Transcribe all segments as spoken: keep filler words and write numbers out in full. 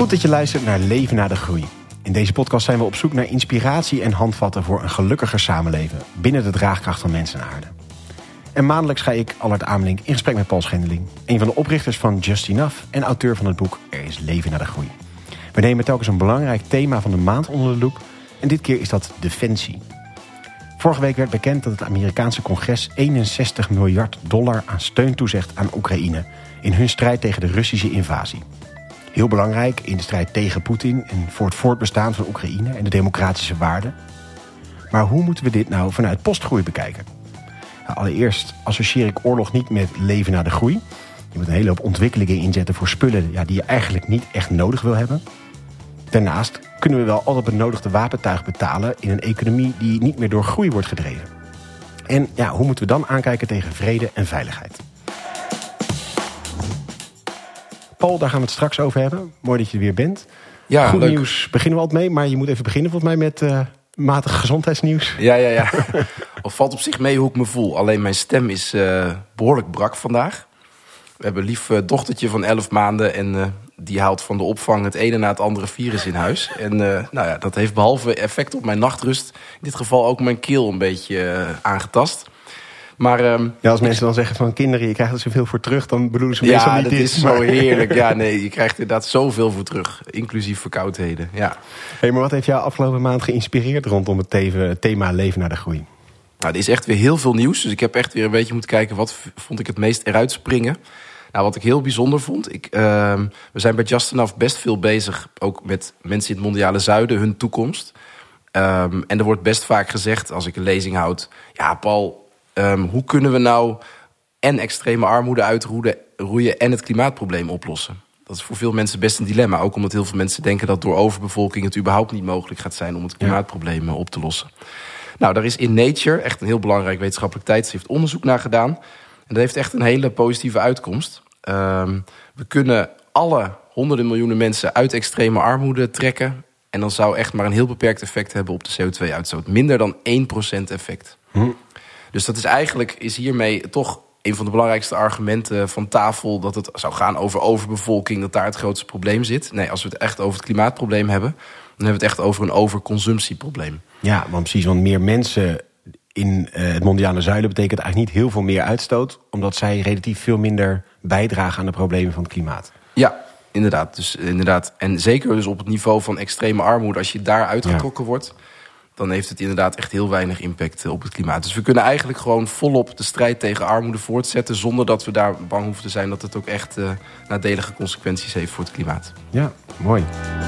Goed dat je luistert naar Leven na de Groei. In deze podcast zijn we op zoek naar inspiratie en handvatten voor een gelukkiger samenleven binnen de draagkracht van mens en aarde. En maandelijks ga ik, Allard Amelink, in gesprek met Paul Schendeling, een van de oprichters van Just Enough en auteur van het boek Er is leven na de groei. We nemen telkens een belangrijk thema van de maand onder de loep en dit keer is dat defensie. Vorige week werd bekend dat het Amerikaanse congres eenenzestig miljard dollar aan steun toezegt aan Oekraïne in hun strijd tegen de Russische invasie. Heel belangrijk in de strijd tegen Poetin en voor het voortbestaan van Oekraïne en de democratische waarden. Maar hoe moeten we dit nou vanuit postgroei bekijken? Nou, allereerst associeer ik oorlog niet met leven na de groei. Je moet een hele hoop ontwikkelingen inzetten voor spullen ja, die je eigenlijk niet echt nodig wil hebben. Daarnaast kunnen we wel al het benodigde wapentuig betalen in een economie die niet meer door groei wordt gedreven. En ja, hoe moeten we dan aankijken tegen vrede en veiligheid? Paul, daar gaan we het straks over hebben. Mooi dat je er weer bent. Ja, Goed leuk. nieuws beginnen we al mee, maar je moet even beginnen volgens mij met uh, matig gezondheidsnieuws. Ja, ja, ja. Of valt op zich mee hoe ik me voel. Alleen mijn stem is uh, behoorlijk brak vandaag. We hebben een lief uh, dochtertje van elf maanden en uh, die haalt van de opvang het ene na het andere virus in huis. En uh, nou ja, dat heeft behalve effect op mijn nachtrust in dit geval ook mijn keel een beetje uh, aangetast. Maar, um, ja, als mensen dan zeggen van kinderen, je krijgt er zoveel voor terug, dan bedoelen ze meestal ja, niet dit. Ja, dat is zo heerlijk. Ja, nee, je krijgt inderdaad zoveel voor terug, inclusief verkoudheden. Ja. Hey, maar wat heeft jou afgelopen maand geïnspireerd rondom het thema leven naar de groei? Nou, er is echt weer heel veel nieuws, dus ik heb echt weer een beetje moeten kijken wat vond ik het meest eruit springen. Nou, wat ik heel bijzonder vond, ik, uh, we zijn bij Just Enough best veel bezig, ook met mensen in het mondiale zuiden, hun toekomst. Um, en er wordt best vaak gezegd, als ik een lezing houd, ja, Paul, Um, hoe kunnen we nou en extreme armoede uitroeien en het klimaatprobleem oplossen? Dat is voor veel mensen best een dilemma. Ook omdat heel veel mensen denken dat door overbevolking het überhaupt niet mogelijk gaat zijn om het klimaatprobleem op te lossen. Nou, daar is in Nature, echt een heel belangrijk wetenschappelijk tijdschrift, onderzoek naar gedaan. En dat heeft echt een hele positieve uitkomst. Um, we kunnen alle honderden miljoenen mensen uit extreme armoede trekken. En dan zou echt maar een heel beperkt effect hebben op de C O twee uitstoot. Minder dan één procent effect. Hm. Dus dat is eigenlijk is hiermee toch een van de belangrijkste argumenten van tafel, dat het zou gaan over overbevolking, dat daar het grootste probleem zit. Nee, als we het echt over het klimaatprobleem hebben, dan hebben we het echt over een overconsumptieprobleem. Ja, want precies, want meer mensen in uh, het mondiale zuiden betekent eigenlijk niet heel veel meer uitstoot, omdat zij relatief veel minder bijdragen aan de problemen van het klimaat. Ja, inderdaad. Dus inderdaad. En zeker dus op het niveau van extreme armoede, als je daar uitgetrokken ja. wordt, dan heeft het inderdaad echt heel weinig impact op het klimaat. Dus we kunnen eigenlijk gewoon volop de strijd tegen armoede voortzetten, zonder dat we daar bang hoeven te zijn dat het ook echt uh, nadelige consequenties heeft voor het klimaat. Ja, mooi.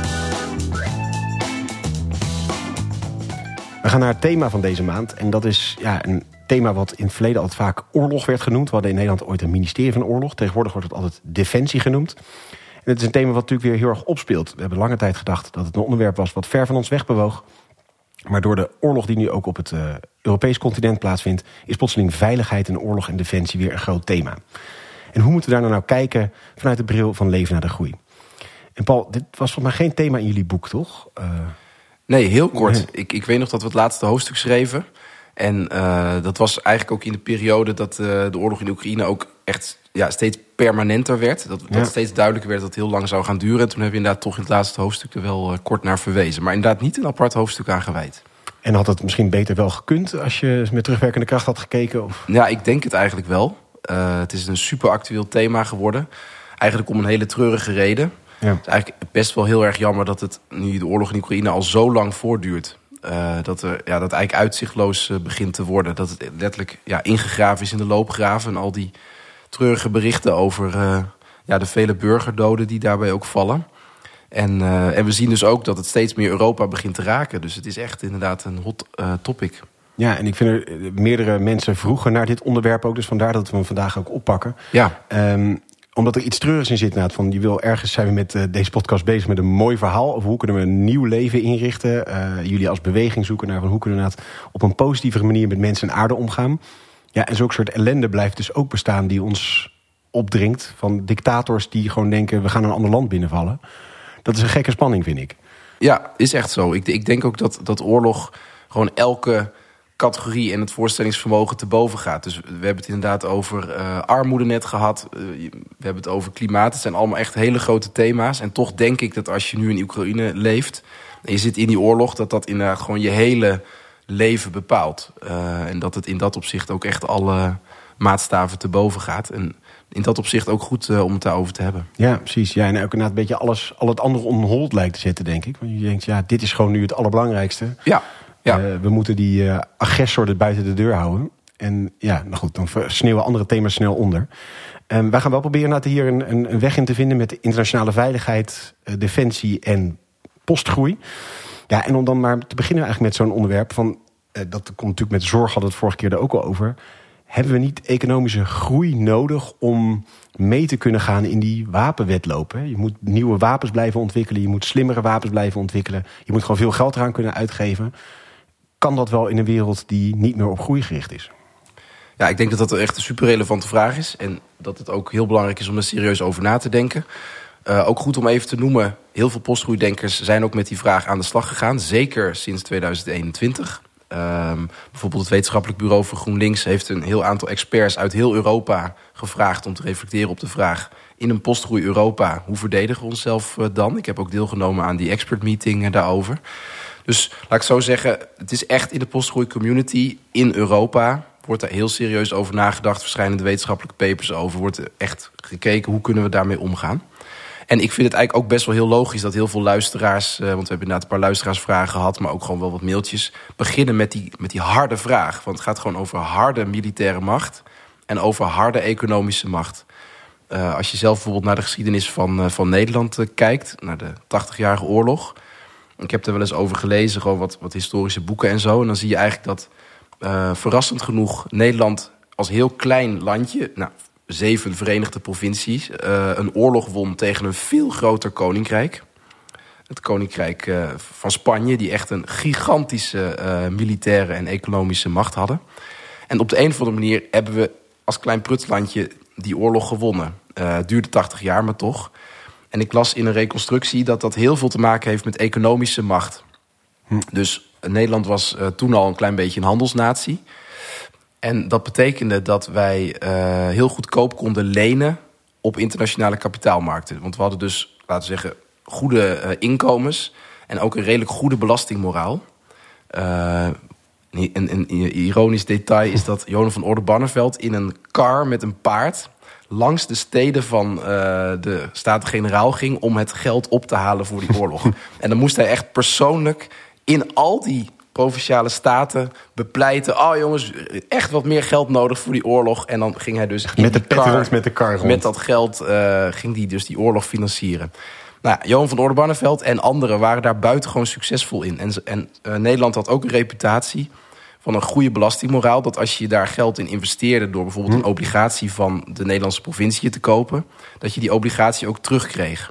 We gaan naar het thema van deze maand. En dat is ja, een thema wat in het verleden altijd vaak oorlog werd genoemd. We hadden in Nederland ooit een ministerie van oorlog. Tegenwoordig wordt het altijd defensie genoemd. En het is een thema wat natuurlijk weer heel erg opspeelt. We hebben lange tijd gedacht dat het een onderwerp was wat ver van ons weg bewoog. Maar door de oorlog die nu ook op het uh, Europees continent plaatsvindt, is plotseling veiligheid en oorlog en defensie weer een groot thema. En hoe moeten we daar nou, nou kijken vanuit de bril van leven naar de groei? En Paul, dit was volgens mij geen thema in jullie boek, toch? Uh... Nee, heel kort. Nee. Ik, ik weet nog dat we het laatste hoofdstuk schreven. En uh, dat was eigenlijk ook in de periode dat uh, de oorlog in Oekraïne ook echt ja, steeds permanenter werd. Dat, dat ja. steeds duidelijker werd dat het heel lang zou gaan duren. En toen hebben we inderdaad toch in het laatste hoofdstuk er wel uh, kort naar verwezen. Maar inderdaad niet een apart hoofdstuk aan gewijd. En had het misschien beter wel gekund als je met terugwerkende kracht had gekeken? Of? Ja, ik denk het eigenlijk wel. Uh, het is een super actueel thema geworden. Eigenlijk om een hele treurige reden. Ja. Het is eigenlijk best wel heel erg jammer dat het nu de oorlog in Oekraïne al zo lang voortduurt. Uh, dat er ja, dat eigenlijk uitzichtloos uh, begint te worden. Dat het letterlijk ja, ingegraven is in de loopgraven. En al die treurige berichten over uh, ja, de vele burgerdoden die daarbij ook vallen. En, uh, en we zien dus ook dat het steeds meer Europa begint te raken. Dus het is echt inderdaad een hot uh, topic. Ja, en ik vind er meerdere mensen vroegen naar dit onderwerp ook. Dus vandaar dat we hem vandaag ook oppakken. Ja. Um, omdat er iets treurigs in zit. Nou, van, je wil ergens zijn we met uh, deze podcast bezig met een mooi verhaal over hoe kunnen we een nieuw leven inrichten. Uh, jullie als beweging zoeken naar van hoe kunnen we nou op een positievere manier met mensen en aarde omgaan. Ja, en zo'n soort ellende blijft dus ook bestaan die ons opdringt. Van dictators die gewoon denken we gaan een ander land binnenvallen. Dat is een gekke spanning, vind ik. Ja, is echt zo. Ik, ik denk ook dat, dat oorlog gewoon elke categorie en het voorstellingsvermogen te boven gaat. Dus we hebben het inderdaad over uh, armoede net gehad. Uh, we hebben het over klimaat. Het zijn allemaal echt hele grote thema's. En toch denk ik dat als je nu in Oekraïne leeft en je zit in die oorlog, dat dat inderdaad gewoon je hele leven bepaalt. Uh, en dat het in dat opzicht ook echt alle maatstaven te boven gaat. En in dat opzicht ook goed uh, om het daarover te hebben. Ja, precies. Ja, en ook inderdaad een beetje alles, al het andere on hold lijkt te zetten, denk ik. Want je denkt, ja, dit is gewoon nu het allerbelangrijkste. Ja. Ja. Uh, we moeten die uh, agressor er buiten de deur houden. En ja, nou goed, dan sneeuwen andere thema's snel onder. Um, wij gaan wel proberen nou, hier een, een, een weg in te vinden met internationale veiligheid, uh, defensie en postgroei. Ja, en om dan maar te beginnen eigenlijk met zo'n onderwerp van, uh, dat komt natuurlijk met zorg, hadden we het vorige keer er ook al over. Hebben we niet economische groei nodig om mee te kunnen gaan in die wapenwedloop? Hè? Je moet nieuwe wapens blijven ontwikkelen, je moet slimmere wapens blijven ontwikkelen. Je moet gewoon veel geld eraan kunnen uitgeven. Kan dat wel in een wereld die niet meer op groei gericht is? Ja, ik denk dat dat echt een super relevante vraag is. En dat het ook heel belangrijk is om er serieus over na te denken. Uh, ook goed om even te noemen, heel veel postgroeidenkers zijn ook met die vraag aan de slag gegaan. Zeker sinds tweeduizend eenentwintig. Um, bijvoorbeeld het wetenschappelijk bureau voor GroenLinks heeft een heel aantal experts uit heel Europa gevraagd om te reflecteren op de vraag: in een postgroei Europa, hoe verdedigen we onszelf dan? Ik heb ook deelgenomen aan die expert meeting daarover. Dus laat ik zo zeggen, het is echt in de postgroei community in Europa wordt daar heel serieus over nagedacht. Verschijnen de wetenschappelijke papers over. Wordt er echt gekeken hoe kunnen we daarmee omgaan. En ik vind het eigenlijk ook best wel heel logisch dat heel veel luisteraars, want we hebben inderdaad een paar luisteraarsvragen gehad, maar ook gewoon wel wat mailtjes, beginnen met die, met die harde vraag. Want het gaat gewoon over harde militaire macht en over harde economische macht. Uh, als je zelf bijvoorbeeld naar de geschiedenis van, uh, van Nederland uh, kijkt, naar de tachtigjarige oorlog. Ik heb er wel eens over gelezen, gewoon wat, wat historische boeken en zo. En dan zie je eigenlijk dat uh, verrassend genoeg Nederland als heel klein landje, nou, zeven verenigde provincies, uh, een oorlog won tegen een veel groter koninkrijk. Het koninkrijk uh, van Spanje, die echt een gigantische uh, militaire en economische macht hadden. En op de een of andere manier hebben we als klein prutslandje die oorlog gewonnen. Uh, het duurde tachtig jaar, maar toch. En ik las in een reconstructie dat dat heel veel te maken heeft met economische macht. Hm. Dus Nederland was uh, toen al een klein beetje een handelsnatie. En dat betekende dat wij uh, heel goedkoop konden lenen op internationale kapitaalmarkten. Want we hadden dus, laten we zeggen, goede uh, inkomens en ook een redelijk goede belastingmoraal. Uh, een, een, een ironisch detail is dat Johan van Oldenbarnevelt in een kar met een paard langs de steden van uh, de Staten-Generaal ging om het geld op te halen voor die oorlog. En dan moest hij echt persoonlijk in al die provinciale staten bepleiten: oh jongens, echt wat meer geld nodig voor die oorlog. En dan ging hij dus met de pet rond met de kar rond. Met dat geld uh, ging hij dus die oorlog financieren. Nou, Johan van Oldenbarnevelt en anderen waren daar buitengewoon succesvol in. En, en uh, Nederland had ook een reputatie van een goede belastingmoraal, dat als je daar geld in investeerde door bijvoorbeeld een obligatie van de Nederlandse provincie te kopen, dat je die obligatie ook terugkreeg.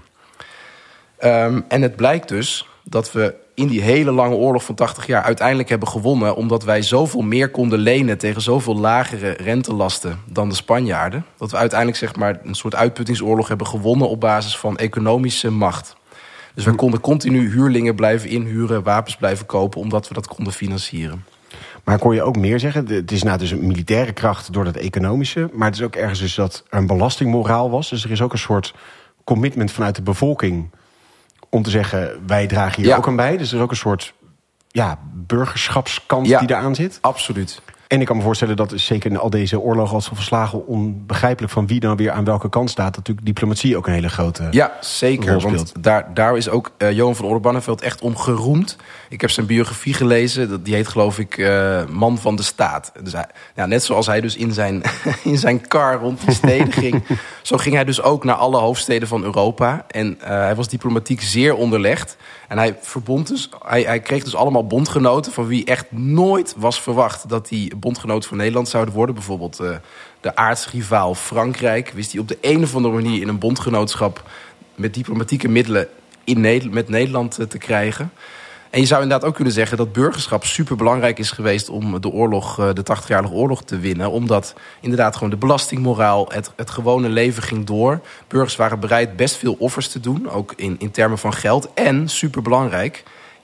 Um, en het blijkt dus dat we in die hele lange oorlog van tachtig jaar uiteindelijk hebben gewonnen, omdat wij zoveel meer konden lenen tegen zoveel lagere rentelasten dan de Spanjaarden, dat we uiteindelijk zeg maar een soort uitputtingsoorlog hebben gewonnen op basis van economische macht. Dus we konden continu huurlingen blijven inhuren, wapens blijven kopen, omdat we dat konden financieren. Maar kon je ook meer zeggen? Het is nou dus een militaire kracht door dat economische, maar het is ook ergens dus dat er een belastingmoraal was. Dus er is ook een soort commitment vanuit de bevolking om te zeggen, wij dragen hier ja. ook aan bij. Dus er is ook een soort ja, burgerschapskant ja, die eraan zit. Absoluut. En ik kan me voorstellen dat zeker in al deze oorlogen als verslagen onbegrijpelijk van wie dan weer aan welke kant staat, dat natuurlijk diplomatie ook een hele grote ja, zeker. Want daar, daar is ook uh, Johan van Oldenbarnevelt echt om geroemd. Ik heb zijn biografie gelezen. Die heet geloof ik uh, Man van de Staat. Dus hij, ja, net zoals hij dus in zijn, in zijn kar rond die steden ging, zo ging hij dus ook naar alle hoofdsteden van Europa. En uh, hij was diplomatiek zeer onderlegd. En hij verbond dus, hij, hij kreeg dus allemaal bondgenoten van wie echt nooit was verwacht dat die bondgenoot van Nederland zouden worden. Bijvoorbeeld uh, de aartsrivaal Frankrijk wist hij op de een of andere manier in een bondgenootschap met diplomatieke middelen in Nederland, met Nederland uh, te krijgen. En je zou inderdaad ook kunnen zeggen dat burgerschap super belangrijk is geweest om de oorlog, uh, de tachtigjarige oorlog te winnen. Omdat inderdaad gewoon de belastingmoraal, het, het gewone leven ging door. Burgers waren bereid best veel offers te doen, ook in, in termen van geld. En super belangrijk,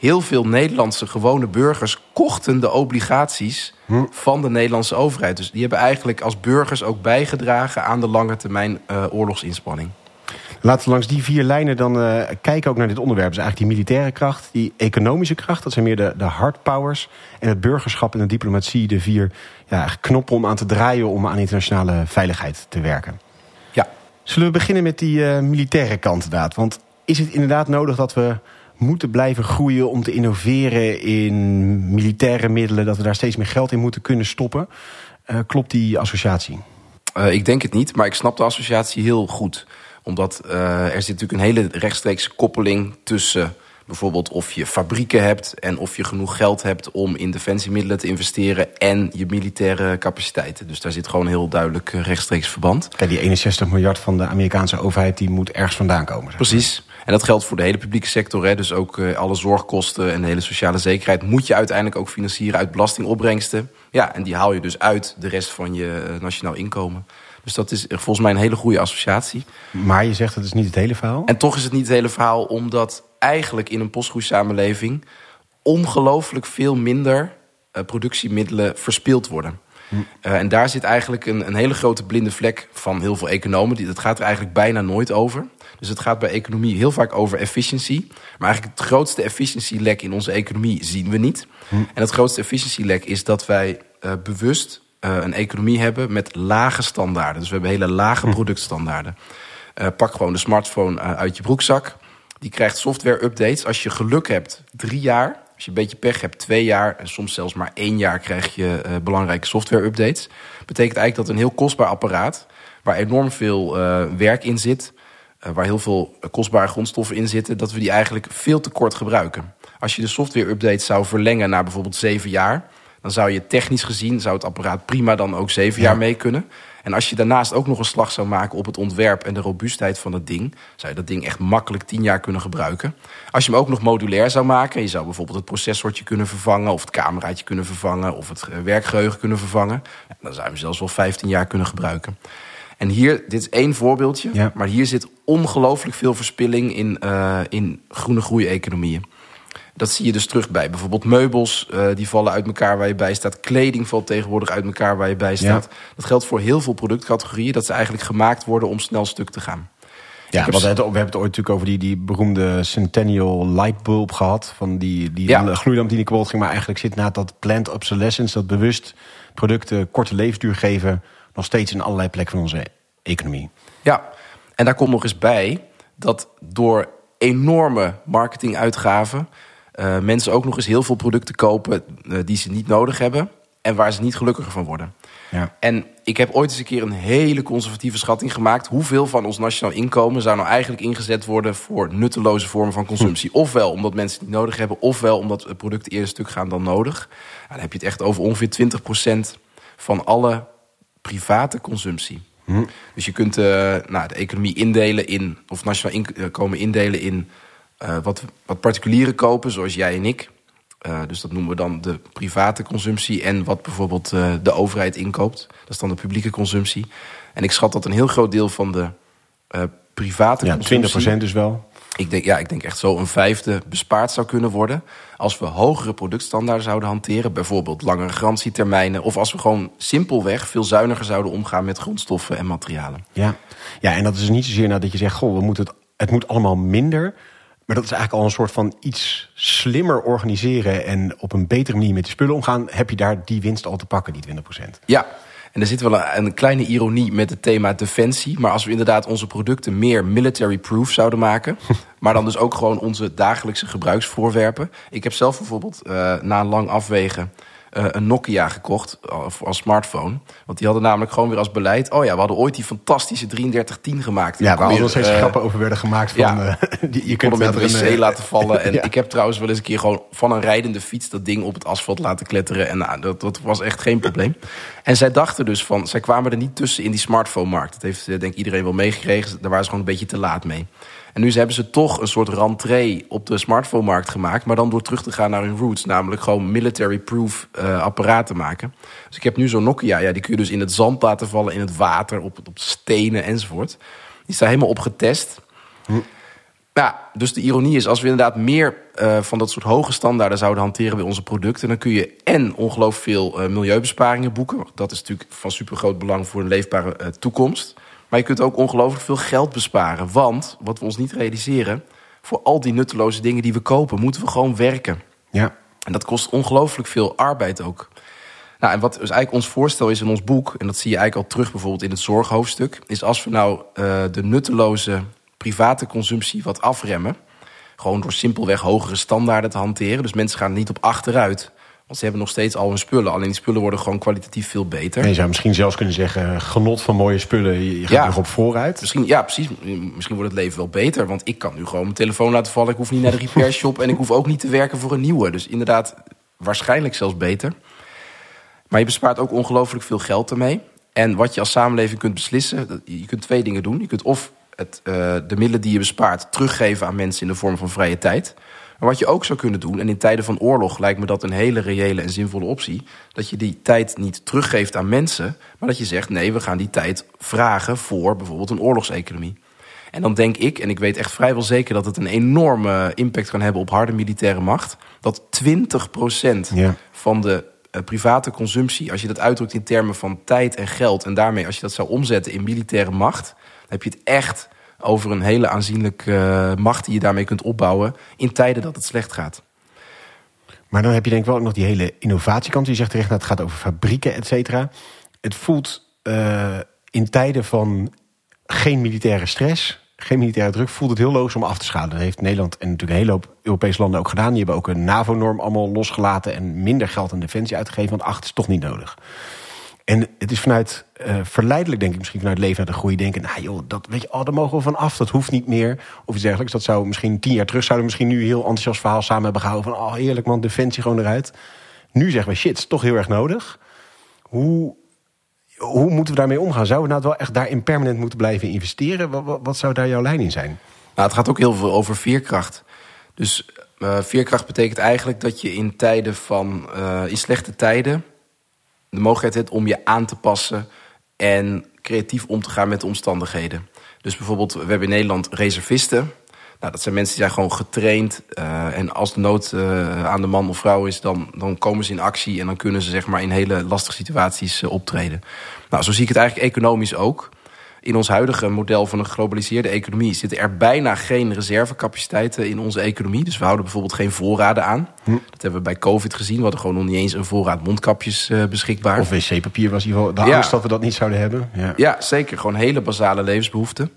heel veel Nederlandse gewone burgers kochten de obligaties hm. van de Nederlandse overheid. Dus die hebben eigenlijk als burgers ook bijgedragen aan de lange termijn uh, oorlogsinspanning. Laten we langs die vier lijnen dan uh, kijken ook naar dit onderwerp. Dus eigenlijk die militaire kracht, die economische kracht, dat zijn meer de, de hard powers. En het burgerschap en de diplomatie, de vier ja, knoppen om aan te draaien om aan internationale veiligheid te werken. Ja. Zullen we beginnen met die uh, militaire kant inderdaad? Want is het inderdaad nodig dat we moeten blijven groeien om te innoveren in militaire middelen, dat we daar steeds meer geld in moeten kunnen stoppen? Uh, klopt die associatie? Uh, ik denk het niet, maar ik snap de associatie heel goed. Omdat uh, er zit natuurlijk een hele rechtstreekse koppeling tussen bijvoorbeeld of je fabrieken hebt en of je genoeg geld hebt om in defensiemiddelen te investeren en je militaire capaciteiten. Dus daar zit gewoon een heel duidelijk rechtstreeks verband. Kijk, die eenenzestig miljard van de Amerikaanse overheid, die moet ergens vandaan komen. Zeg maar. Precies. En dat geldt voor de hele publieke sector. Hè. Dus ook uh, alle zorgkosten en de hele sociale zekerheid moet je uiteindelijk ook financieren uit belastingopbrengsten. Ja, en die haal je dus uit de rest van je uh, nationaal inkomen. Dus dat is volgens mij een hele goede associatie. Maar je zegt dat is niet het hele verhaal? En toch is het niet het hele verhaal, omdat eigenlijk in een postgroeisamenleving ongelooflijk veel minder uh, productiemiddelen verspild worden. Hm. Uh, en daar zit eigenlijk een, een hele grote blinde vlek van heel veel economen. Dat gaat er eigenlijk bijna nooit over. Dus het gaat bij economie heel vaak over efficiency. Maar eigenlijk het grootste efficiency-lek in onze economie zien we niet. Hm. En het grootste efficiency-lek is dat wij uh, bewust uh, een economie hebben met lage standaarden. Dus we hebben hele lage hm. productstandaarden. Uh, pak gewoon de smartphone uh, uit je broekzak. Die krijgt software-updates. Als je geluk hebt, drie jaar. Als je een beetje pech hebt, twee jaar. En soms zelfs maar één jaar krijg je uh, belangrijke software-updates. Betekent eigenlijk dat een heel kostbaar apparaat, waar enorm veel uh, werk in zit, uh, waar heel veel kostbare grondstoffen in zitten, dat we die eigenlijk veel te kort gebruiken. Als je de software-updates zou verlengen naar bijvoorbeeld zeven jaar, dan zou je technisch gezien, zou het apparaat prima dan ook zeven ja. jaar mee kunnen. En als je daarnaast ook nog een slag zou maken op het ontwerp en de robuustheid van het ding, zou je dat ding echt makkelijk tien jaar kunnen gebruiken. Als je hem ook nog modulair zou maken, je zou bijvoorbeeld het processortje kunnen vervangen, of het cameraatje kunnen vervangen, of het werkgeheugen kunnen vervangen, dan zou je hem zelfs wel vijftien jaar kunnen gebruiken. En hier, dit is één voorbeeldje, ja. maar hier zit ongelooflijk veel verspilling in, uh, in groene groei-economieën. Dat zie je dus terug bij bijvoorbeeld meubels, uh, die vallen uit elkaar waar je bij staat. Kleding valt tegenwoordig uit elkaar waar je bij staat. Ja. Dat geldt voor heel veel productcategorieën, dat ze eigenlijk gemaakt worden om snel stuk te gaan. Ja, want we hebben het ooit natuurlijk over die, die beroemde Centennial Lightbulb gehad. Van die, die ja. gloeilamp die niet kapot ging. Maar eigenlijk zit na dat planned obsolescence, dat bewust producten korte levensduur geven, nog steeds in allerlei plekken van onze economie. Ja, en daar komt nog eens bij dat door enorme marketinguitgaven Uh, mensen ook nog eens heel veel producten kopen uh, die ze niet nodig hebben en waar ze niet gelukkiger van worden. Ja. En ik heb ooit eens een keer een hele conservatieve schatting gemaakt. Hoeveel van ons nationaal inkomen zou nou eigenlijk ingezet worden voor nutteloze vormen van consumptie? Hm. Ofwel omdat mensen het niet nodig hebben, ofwel omdat producten eerder stuk gaan dan nodig. Nou, dan heb je het echt over ongeveer twintig procent van alle private consumptie. Hm. Dus je kunt uh, nou, de economie indelen in, of nationaal inkomen indelen in Uh, wat, wat particulieren kopen, zoals jij en ik. Uh, dus dat noemen we dan de private consumptie. En wat bijvoorbeeld uh, de overheid inkoopt. Dat is dan de publieke consumptie. En ik schat dat een heel groot deel van de uh, private ja, consumptie, twintig procent dus wel. Ik denk, ja, ik denk echt zo een vijfde bespaard zou kunnen worden als we hogere productstandaarden zouden hanteren. Bijvoorbeeld langere garantietermijnen. Of als we gewoon simpelweg veel zuiniger zouden omgaan met grondstoffen en materialen. Ja, ja en dat is niet zozeer nou dat je zegt, goh, we moeten het, het moet allemaal minder. Maar dat is eigenlijk al een soort van iets slimmer organiseren en op een betere manier met de spullen omgaan. Heb je daar die winst al te pakken, die twintig procent? Ja, en er zit wel een, een kleine ironie met het thema defensie. Maar als we inderdaad onze producten meer military-proof zouden maken, maar dan dus ook gewoon onze dagelijkse gebruiksvoorwerpen. Ik heb zelf bijvoorbeeld uh, na een lang afwegen Uh, een Nokia gekocht uh, als smartphone. Want die hadden namelijk gewoon weer als beleid, oh ja, we hadden ooit die fantastische drieëndertig tien gemaakt. Ja, waar al steeds uh, grappen over werden gemaakt. Van, ja, uh, die, je kunt hem met een wc uh, laten vallen. En ja. ik heb trouwens wel eens een keer gewoon van een rijdende fiets dat ding op het asfalt laten kletteren. En nou, dat, dat was echt geen probleem. En zij dachten dus van, zij kwamen er niet tussen in die smartphone-markt. Dat heeft denk ik iedereen wel meegekregen. Daar waren ze gewoon een beetje te laat mee. En nu hebben ze toch een soort rentree op de smartphone-markt gemaakt, maar dan door terug te gaan naar hun roots, namelijk gewoon military-proof uh, apparaten maken. Dus ik heb nu zo'n Nokia, ja, die kun je dus in het zand laten vallen, in het water, op, op stenen enzovoort. Die staat helemaal op getest. Hm. Ja, dus de ironie is, als we inderdaad meer uh, van dat soort hoge standaarden zouden hanteren bij onze producten, dan kun je en ongelooflijk veel uh, milieubesparingen boeken. Dat is natuurlijk van supergroot belang voor een leefbare uh, toekomst. Maar je kunt ook ongelooflijk veel geld besparen. Want, wat we ons niet realiseren, voor al die nutteloze dingen die we kopen, moeten we gewoon werken. Ja. En dat kost ongelooflijk veel arbeid ook. Nou, en wat dus eigenlijk ons voorstel is in ons boek, en dat zie je eigenlijk al terug bijvoorbeeld in het zorghoofdstuk, is als we nou uh, de nutteloze private consumptie wat afremmen, gewoon door simpelweg hogere standaarden te hanteren. Dus mensen gaan er niet op achteruit, want ze hebben nog steeds al hun spullen. Alleen die spullen worden gewoon kwalitatief veel beter. En je zou misschien zelfs kunnen zeggen, genot van mooie spullen, je gaat ja, nog op vooruit. Misschien, ja, precies. Misschien wordt het leven wel beter, want ik kan nu gewoon mijn telefoon laten vallen. Ik hoef niet naar de repair shop en ik hoef ook niet te werken voor een nieuwe. Dus inderdaad, waarschijnlijk zelfs beter. Maar je bespaart ook ongelooflijk veel geld ermee. En wat je als samenleving kunt beslissen, je kunt twee dingen doen. Je kunt of het, uh, de middelen die je bespaart teruggeven aan mensen in de vorm van vrije tijd. Maar wat je ook zou kunnen doen, en in tijden van oorlog lijkt me dat een hele reële en zinvolle optie, dat je die tijd niet teruggeeft aan mensen, maar dat je zegt, nee, we gaan die tijd vragen voor bijvoorbeeld een oorlogseconomie. En dan denk ik, en ik weet echt vrijwel zeker dat het een enorme impact kan hebben op harde militaire macht, dat twintig procent ja. van de uh, private consumptie, als je dat uitdrukt in termen van tijd en geld, en daarmee als je dat zou omzetten in militaire macht, dan heb je het echt over een hele aanzienlijke uh, macht die je daarmee kunt opbouwen in tijden dat het slecht gaat. Maar dan heb je denk ik wel ook nog die hele innovatiekant. Je zegt terecht dat het gaat over fabrieken, et cetera. Het voelt uh, in tijden van geen militaire stress, geen militaire druk, voelt het heel logisch om af te schalen. Dat heeft Nederland en natuurlijk een hele hoop Europese landen ook gedaan. Die hebben ook een NAVO-norm allemaal losgelaten en minder geld aan defensie uitgegeven, want acht is toch niet nodig. En het is vanuit uh, verleidelijk, denk ik, misschien vanuit leven naar de groei denken, nou joh, dat weet je, oh, daar mogen we van af, dat hoeft niet meer. Of iets dergelijks. Dat zou misschien tien jaar terug zouden we misschien nu een heel enthousiast verhaal samen hebben gehouden van, oh heerlijk man, defensie gewoon eruit. Nu zeggen we, shit, het is toch heel erg nodig. Hoe, hoe moeten we daarmee omgaan? Zouden we nou wel echt daarin permanent moeten blijven investeren? Wat, wat, wat zou daar jouw lijn in zijn? Nou, het gaat ook heel veel over veerkracht. Dus uh, veerkracht betekent eigenlijk dat je in tijden van, uh, in slechte tijden, de mogelijkheid hebt om je aan te passen en creatief om te gaan met de omstandigheden. Dus bijvoorbeeld, we hebben in Nederland reservisten. Nou, dat zijn mensen die zijn gewoon getraind. Uh, en als de nood uh, aan de man of vrouw is, dan, dan komen ze in actie en dan kunnen ze zeg maar in hele lastige situaties uh, optreden. Nou, zo zie ik het eigenlijk economisch ook. In ons huidige model van een geglobaliseerde economie zitten er bijna geen reservecapaciteiten in onze economie. Dus we houden bijvoorbeeld geen voorraden aan. Hm. Dat hebben we bij COVID gezien. We hadden gewoon nog niet eens een voorraad mondkapjes uh, beschikbaar. Of wc-papier was in ieder geval de ja. angst dat we dat niet zouden hebben. Ja, ja zeker. Gewoon hele basale levensbehoeften.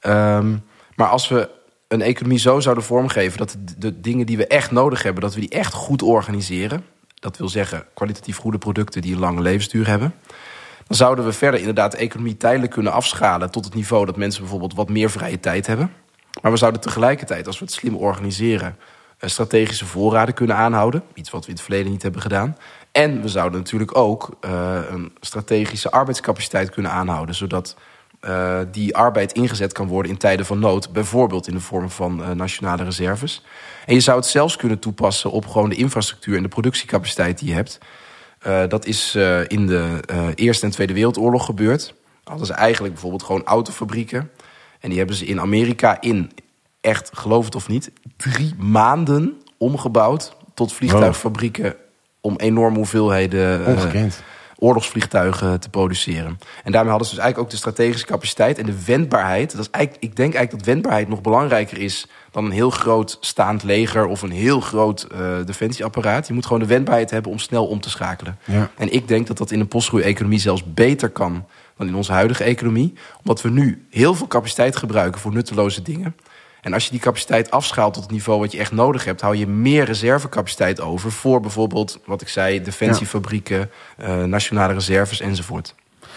Um, maar als we een economie zo zouden vormgeven dat de, de dingen die we echt nodig hebben, dat we die echt goed organiseren. Dat wil zeggen kwalitatief goede producten die een lange levensduur hebben. Dan zouden we verder inderdaad de economie tijdelijk kunnen afschalen tot het niveau dat mensen bijvoorbeeld wat meer vrije tijd hebben. Maar we zouden tegelijkertijd, als we het slim organiseren, strategische voorraden kunnen aanhouden. Iets wat we in het verleden niet hebben gedaan. En we zouden natuurlijk ook uh, een strategische arbeidscapaciteit kunnen aanhouden, zodat uh, die arbeid ingezet kan worden in tijden van nood. Bijvoorbeeld in de vorm van uh, nationale reserves. En je zou het zelfs kunnen toepassen op gewoon de infrastructuur en de productiecapaciteit die je hebt. Uh, dat is uh, in de uh, Eerste en Tweede Wereldoorlog gebeurd. Hadden ze eigenlijk bijvoorbeeld gewoon autofabrieken. En die hebben ze in Amerika in, echt, geloof het of niet, drie maanden omgebouwd tot vliegtuigfabrieken wow. om enorme hoeveelheden uh, oorlogsvliegtuigen te produceren. En daarmee hadden ze dus eigenlijk ook de strategische capaciteit en de wendbaarheid. Dat is eigenlijk, ik denk eigenlijk dat wendbaarheid nog belangrijker is dan een heel groot staand leger of een heel groot uh, defensieapparaat. Je moet gewoon de wendbaarheid hebben om snel om te schakelen. Ja. En ik denk dat dat in een postgroei-economie zelfs beter kan dan in onze huidige economie. Omdat we nu heel veel capaciteit gebruiken voor nutteloze dingen. En als je die capaciteit afschaalt tot het niveau wat je echt nodig hebt, hou je meer reservecapaciteit over voor bijvoorbeeld, wat ik zei, defensiefabrieken, uh, nationale reserves enzovoort.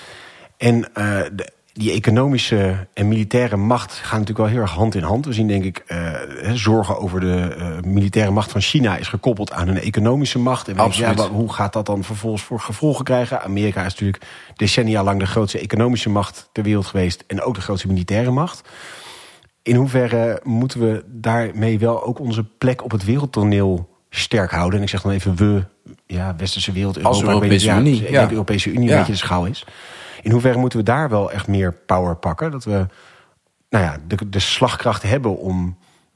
En uh, de, die economische en militaire macht gaan natuurlijk wel heel erg hand in hand. We zien denk ik, uh, zorgen over de uh, militaire macht van China is gekoppeld aan hun economische macht. En weet je, ja, hoe gaat dat dan vervolgens voor gevolgen krijgen? Amerika is natuurlijk decennia lang de grootste economische macht ter wereld geweest en ook de grootste militaire macht. In hoeverre moeten we daarmee wel ook onze plek op het wereldtoneel sterk houden? En ik zeg dan even we, ja, westerse wereld, Europa. Als Europese ja, Unie. Ja, ja. de Europese Unie, ja. Een beetje de schaal is. In hoeverre moeten we daar wel echt meer power pakken? Dat we nou ja, de, de slagkracht hebben om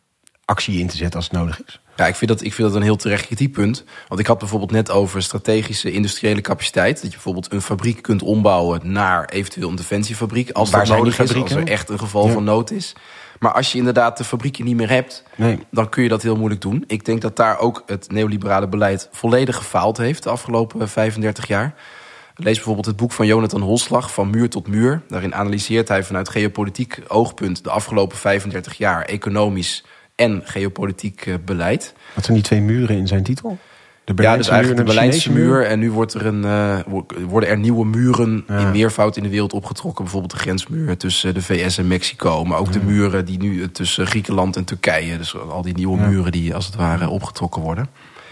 actie in te zetten als het nodig is? Ja, ik vind dat, ik vind dat een heel terecht kritiekpunt. Want ik had bijvoorbeeld net over strategische industriële capaciteit. Dat je bijvoorbeeld een fabriek kunt ombouwen naar eventueel een defensiefabriek. Als Waar dat nodig zijn is, die als er echt een geval Ja. van nood is. Maar als je inderdaad de fabrieken niet meer hebt, Nee. dan kun je dat heel moeilijk doen. Ik denk dat daar ook het neoliberale beleid volledig gefaald heeft de afgelopen vijfendertig jaar. Lees bijvoorbeeld het boek van Jonathan Holslag, Van Muur tot Muur. Daarin analyseert hij vanuit geopolitiek oogpunt de afgelopen vijfendertig jaar economisch en geopolitiek uh, beleid. Wat zijn die twee muren in zijn titel? De Ja, dus eigenlijk de Berlijnse Chinese muur. En nu wordt er een, uh, worden er nieuwe muren Ja. in meervoud in de wereld opgetrokken. Bijvoorbeeld de grensmuur tussen de V S en Mexico. Maar ook de muren die nu tussen Griekenland en Turkije. Dus al die nieuwe Ja. muren die als het ware opgetrokken worden.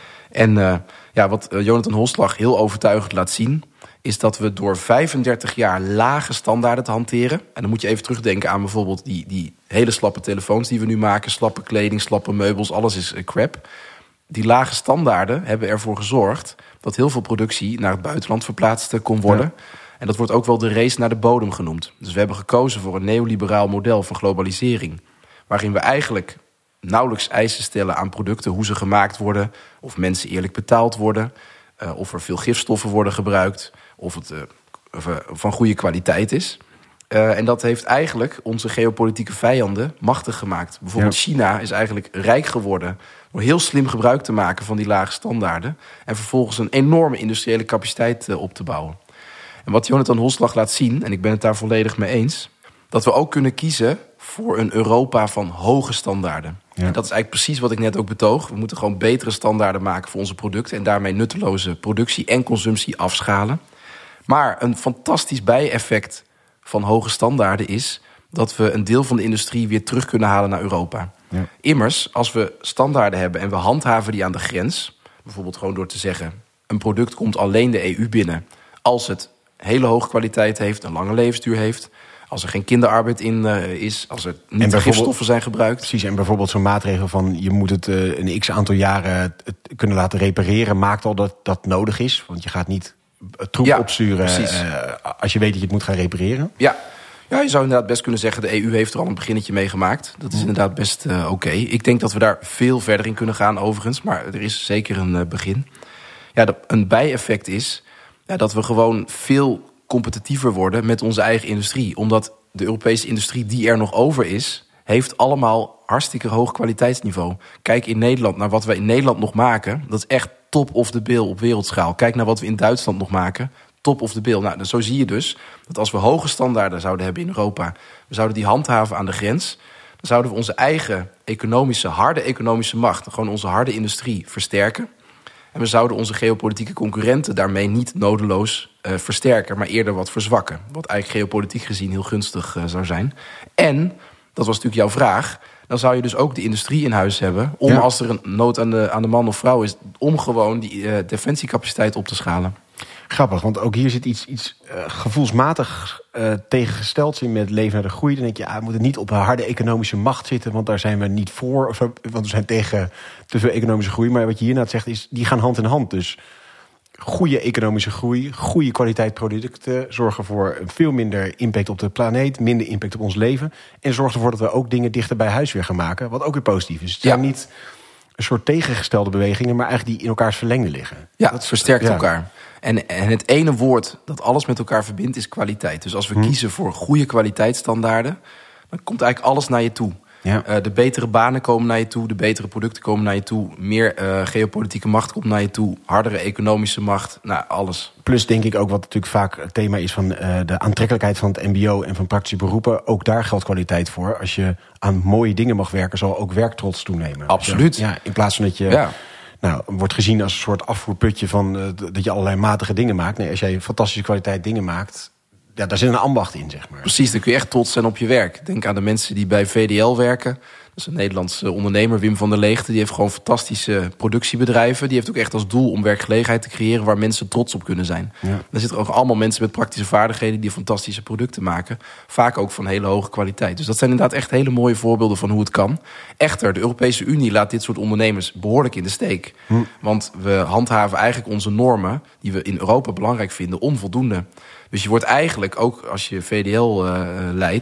En uh, ja, wat Jonathan Holslag heel overtuigend laat zien, is dat we door vijfendertig jaar lage standaarden te hanteren. En dan moet je even terugdenken aan bijvoorbeeld die, die hele slappe telefoons die we nu maken. Slappe kleding, slappe meubels, alles is uh, crap. Die lage standaarden hebben ervoor gezorgd dat heel veel productie naar het buitenland verplaatst kon worden. Ja. En dat wordt ook wel de race naar de bodem genoemd. Dus we hebben gekozen voor een neoliberaal model van globalisering, waarin we eigenlijk nauwelijks eisen stellen aan producten, hoe ze gemaakt worden, of mensen eerlijk betaald worden, uh, of er veel gifstoffen worden gebruikt, of het uh, of, uh, van goede kwaliteit is. Uh, en dat heeft eigenlijk onze geopolitieke vijanden machtig gemaakt. Bijvoorbeeld ja. China is eigenlijk rijk geworden door heel slim gebruik te maken van die lage standaarden en vervolgens een enorme industriële capaciteit uh, op te bouwen. En wat Jonathan Holslag laat zien, en ik ben het daar volledig mee eens, dat we ook kunnen kiezen voor een Europa van hoge standaarden. Ja. En dat is eigenlijk precies wat ik net ook betoog. We moeten gewoon betere standaarden maken voor onze producten en daarmee nutteloze productie en consumptie afschalen. Maar een fantastisch bijeffect van hoge standaarden is dat we een deel van de industrie weer terug kunnen halen naar Europa. Ja. Immers, als we standaarden hebben en we handhaven die aan de grens, bijvoorbeeld gewoon door te zeggen, een product komt alleen de E U binnen als het hele hoge kwaliteit heeft, een lange levensduur heeft, als er geen kinderarbeid in uh, is, als er niet gifstoffen zijn gebruikt. Precies, en bijvoorbeeld zo'n maatregel van je moet het uh, een x aantal jaren het kunnen laten repareren, maakt al dat dat nodig is. Want je gaat niet troep ja, opsturen uh, als je weet dat je het moet gaan repareren. Ja. ja, je zou inderdaad best kunnen zeggen, de E U heeft er al een beginnetje mee gemaakt. Dat is inderdaad best uh, oké. Okay. Ik denk dat we daar veel verder in kunnen gaan overigens, maar er is zeker een uh, begin. Ja, de, een bijeffect is ja, dat we gewoon veel competitiever worden met onze eigen industrie. Omdat de Europese industrie die er nog over is, heeft allemaal hartstikke hoog kwaliteitsniveau. Kijk in Nederland naar wat we in Nederland nog maken. Dat is echt top of the bill op wereldschaal. Kijk naar wat we in Duitsland nog maken. Top of the bill. Nou, zo zie je dus dat als we hoge standaarden zouden hebben in Europa, we zouden die handhaven aan de grens, dan zouden we onze eigen economische, harde economische macht, gewoon onze harde industrie, versterken. En we zouden onze geopolitieke concurrenten daarmee niet nodeloos uh, versterken, maar eerder wat verzwakken. Wat eigenlijk geopolitiek gezien heel gunstig uh, zou zijn. En, dat was natuurlijk jouw vraag, dan zou je dus ook de industrie in huis hebben om, ja. als er een nood aan de, aan de man of vrouw is, om gewoon die uh, defensiecapaciteit op te schalen. Grappig, want ook hier zit iets, iets uh, gevoelsmatig uh, tegengesteld in met leven naar de groei. Dan denk je, ah, we moeten niet op een harde economische macht zitten, want daar zijn we niet voor. Of, want we zijn tegen te veel economische groei. Maar wat je hierna zegt is, die gaan hand in hand. Dus goede economische groei, goede kwaliteit producten zorgen voor veel minder impact op de planeet, minder impact op ons leven. En zorgt ervoor dat we ook dingen dichter bij huis weer gaan maken, wat ook weer positief is. Het zijn ja. niet een soort tegengestelde bewegingen, maar eigenlijk die in elkaars verlengde liggen. Ja, dat versterkt ja. elkaar. En, en het ene woord dat alles met elkaar verbindt is kwaliteit. Dus als we hmm. kiezen voor goede kwaliteitsstandaarden, dan komt eigenlijk alles naar je toe. Ja. Uh, de betere banen komen naar je toe, de betere producten komen naar je toe, meer uh, geopolitieke macht komt naar je toe, hardere economische macht, nou alles. Plus denk ik ook wat natuurlijk vaak het thema is van uh, de aantrekkelijkheid van het mbo en van praktische beroepen. Ook daar geldt kwaliteit voor. Als je aan mooie dingen mag werken, zal ook werktrots toenemen. Absoluut. Ja, in plaats van dat je ja. nou, wordt gezien als een soort afvoerputje van uh, dat je allerlei matige dingen maakt. Nee, als jij fantastische kwaliteit dingen maakt, ja, daar zit een ambacht in, zeg maar. Precies, dan kun je echt trots zijn op je werk. Denk aan de mensen die bij V D L werken. Dat is een Nederlandse ondernemer, Wim van der Leegte. Die heeft gewoon fantastische productiebedrijven. Die heeft ook echt als doel om werkgelegenheid te creëren waar mensen trots op kunnen zijn. Ja. Dan zitten ook allemaal mensen met praktische vaardigheden die fantastische producten maken. Vaak ook van hele hoge kwaliteit. Dus dat zijn inderdaad echt hele mooie voorbeelden van hoe het kan. Echter, de Europese Unie laat dit soort ondernemers behoorlijk in de steek. Hm. Want we handhaven eigenlijk onze normen, die we in Europa belangrijk vinden, onvoldoende. Dus je wordt eigenlijk, ook als je V D L uh, leidt,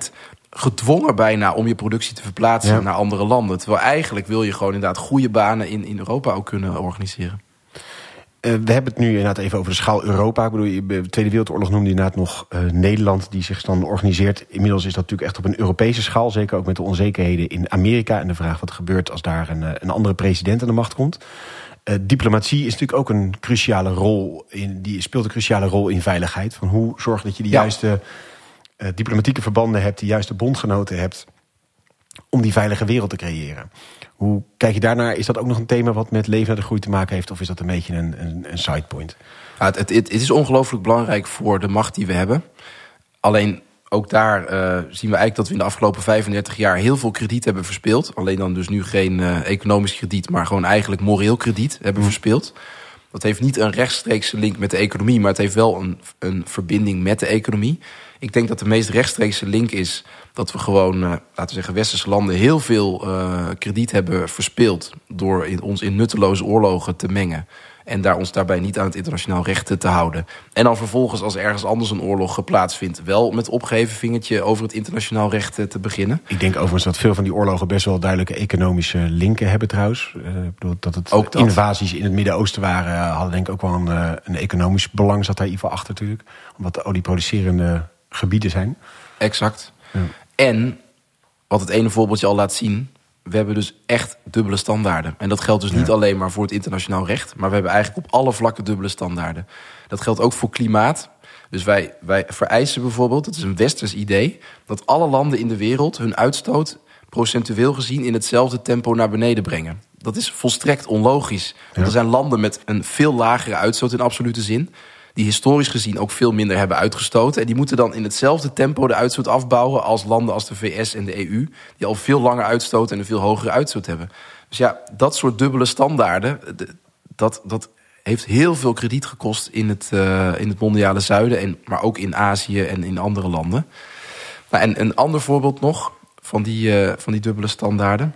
gedwongen bijna om je productie te verplaatsen ja. naar andere landen. Terwijl eigenlijk wil je gewoon inderdaad goede banen in, in Europa ook kunnen organiseren. Uh, we hebben het nu inderdaad even over de schaal Europa. Ik bedoel, de Tweede Wereldoorlog noemde je inderdaad nog uh, Nederland die zich dan organiseert. Inmiddels is dat natuurlijk echt op een Europese schaal. Zeker ook met de onzekerheden in Amerika en de vraag wat er gebeurt als daar een, een andere president aan de macht komt. Uh, diplomatie is natuurlijk ook een cruciale rol in, die speelt een cruciale rol in veiligheid. Van hoe zorg dat je de ja. juiste uh, diplomatieke verbanden hebt, de juiste bondgenoten hebt om die veilige wereld te creëren. Hoe kijk je daarnaar? Is dat ook nog een thema wat met leven naar de groei te maken heeft? Of is dat een beetje een, een, een sidepoint? Ja, het, het, het is ongelooflijk belangrijk voor de macht die we hebben. Alleen ook daar uh, zien we eigenlijk dat we in de afgelopen vijfendertig jaar heel veel krediet hebben verspeeld. Alleen dan dus nu geen uh, economisch krediet, maar gewoon eigenlijk moreel krediet hebben mm. verspeeld. Dat heeft niet een rechtstreekse link met de economie, maar het heeft wel een, een verbinding met de economie. Ik denk dat de meest rechtstreekse link is dat we gewoon, uh, laten we zeggen, westerse landen heel veel uh, krediet hebben verspeeld door in, ons in nutteloze oorlogen te mengen. En daar ons daarbij niet aan het internationaal recht te houden. En dan vervolgens, als ergens anders een oorlog plaatsvindt, wel met opgeheven vingertje over het internationaal recht te beginnen. Ik denk overigens dat veel van die oorlogen best wel duidelijke economische linken hebben trouwens. Uh, ik bedoel, dat het ook dat. invasies in het Midden-Oosten waren, uh, hadden denk ik ook wel een, uh, een economisch belang zat daar in ieder geval achter natuurlijk. Omdat de olieproducerende gebieden zijn. Exact. Ja. En, wat het ene voorbeeldje al laat zien, we hebben dus echt dubbele standaarden. En dat geldt dus ja. niet alleen maar voor het internationaal recht, maar we hebben eigenlijk op alle vlakken dubbele standaarden. Dat geldt ook voor klimaat. Dus wij, wij vereisen bijvoorbeeld, het is een westers idee, dat alle landen in de wereld hun uitstoot procentueel gezien in hetzelfde tempo naar beneden brengen. Dat is volstrekt onlogisch. Want ja. er zijn landen met een veel lagere uitstoot in absolute zin, die historisch gezien ook veel minder hebben uitgestoten. En die moeten dan in hetzelfde tempo de uitstoot afbouwen als landen als de V S en de E U, die al veel langer uitstoten en een veel hogere uitstoot hebben. Dus ja, dat soort dubbele standaarden, dat, dat heeft heel veel krediet gekost in het, uh, in het mondiale zuiden, en, maar ook in Azië en in andere landen. Nou, en een ander voorbeeld nog van die, uh, van die dubbele standaarden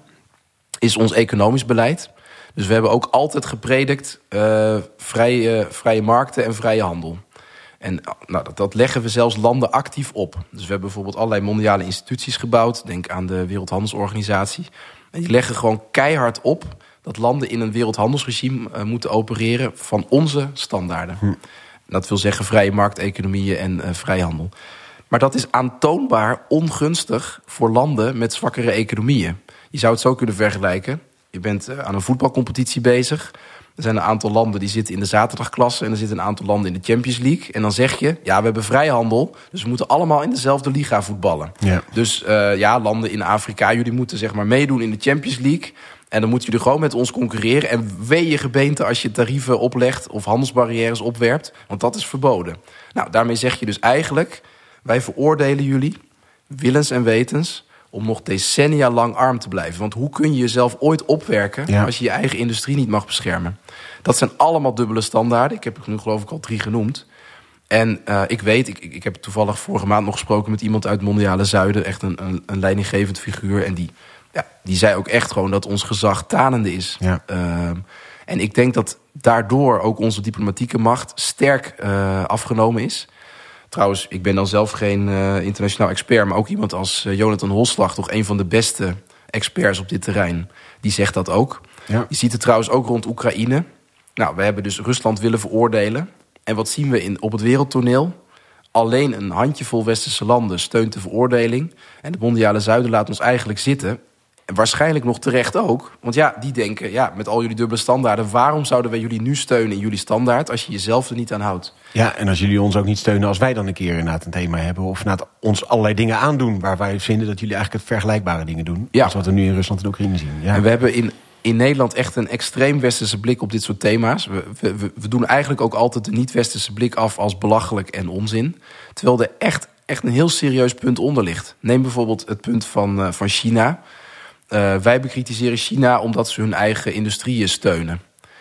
is ons economisch beleid. Dus we hebben ook altijd gepredikt uh, vrije, vrije markten en vrije handel. En nou, dat, dat leggen we zelfs landen actief op. Dus we hebben bijvoorbeeld allerlei mondiale instituties gebouwd. Denk aan de Wereldhandelsorganisatie. En die leggen gewoon keihard op dat landen in een wereldhandelsregime uh, moeten opereren van onze standaarden. Hm. Dat wil zeggen vrije markteconomieën en uh, vrijhandel. Maar dat is aantoonbaar ongunstig voor landen met zwakkere economieën. Je zou het zo kunnen vergelijken. Je bent aan een voetbalcompetitie bezig. Er zijn een aantal landen die zitten in de zaterdagklasse en er zitten een aantal landen in de Champions League. En dan zeg je, ja, we hebben vrijhandel, dus we moeten allemaal in dezelfde liga voetballen. Ja. Dus uh, ja, landen in Afrika, jullie moeten zeg maar meedoen in de Champions League. En dan moeten jullie gewoon met ons concurreren. En wee je gebeente als je tarieven oplegt of handelsbarrières opwerpt, want dat is verboden. Nou, daarmee zeg je dus eigenlijk, wij veroordelen jullie, willens en wetens, om nog decennia lang arm te blijven. Want hoe kun je jezelf ooit opwerken ja. als je je eigen industrie niet mag beschermen? Dat zijn allemaal dubbele standaarden. Ik heb er nu geloof ik al drie genoemd. En uh, ik weet, ik, ik heb toevallig vorige maand nog gesproken met iemand uit het mondiale zuiden. Echt een, een, een leidinggevend figuur. En die, ja, die zei ook echt gewoon dat ons gezag tanende is. Ja. Uh, en ik denk dat daardoor ook onze diplomatieke macht sterk uh, afgenomen is. Trouwens, ik ben dan zelf geen uh, internationaal expert, maar ook iemand als uh, Jonathan Holslag, toch een van de beste experts op dit terrein, die zegt dat ook. Ja. Je ziet het trouwens ook rond Oekraïne. Nou, we hebben dus Rusland willen veroordelen. En wat zien we in, op het wereldtoneel? Alleen een handjevol westerse landen steunt de veroordeling. En het mondiale zuiden laat ons eigenlijk zitten. En waarschijnlijk nog terecht ook. Want ja, die denken, ja, met al jullie dubbele standaarden, waarom zouden wij jullie nu steunen in jullie standaard als je jezelf er niet aan houdt? Ja, en als jullie ons ook niet steunen als wij dan een keer inderdaad een thema hebben, of inderdaad ons allerlei dingen aandoen waar wij vinden dat jullie eigenlijk het vergelijkbare dingen doen. Ja. Als wat we nu in Rusland en Oekraïne zien. Ja. En we hebben in, in Nederland echt een extreem westerse blik op dit soort thema's. We, we, we doen eigenlijk ook altijd de niet-westerse blik af als belachelijk en onzin. Terwijl er echt, echt een heel serieus punt onder ligt. Neem bijvoorbeeld het punt van, uh, van China. Uh, wij bekritiseren China omdat ze hun eigen industrieën steunen.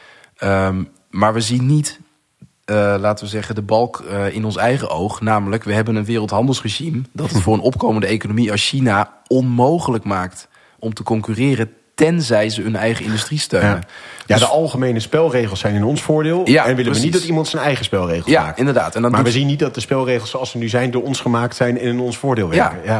Um, maar we zien niet, uh, laten we zeggen, de balk uh, in ons eigen oog. Namelijk, we hebben een wereldhandelsregime dat het voor een opkomende economie als China onmogelijk maakt om te concurreren, tenzij ze hun eigen industrie steunen. Ja, ja, de algemene spelregels zijn in ons voordeel. Ja, en willen precies. we niet dat iemand zijn eigen spelregels ja, maakt. Inderdaad. En dan maar doet... we zien niet dat de spelregels zoals ze nu zijn door ons gemaakt zijn en in ons voordeel werken. Ja. Ja.